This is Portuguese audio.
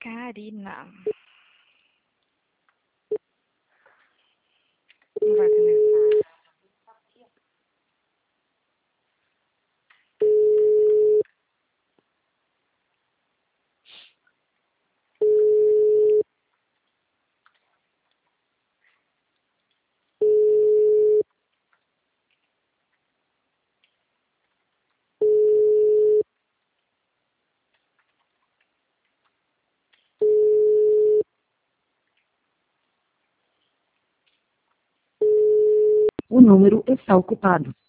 Karina. Não vai começar. O número está ocupado.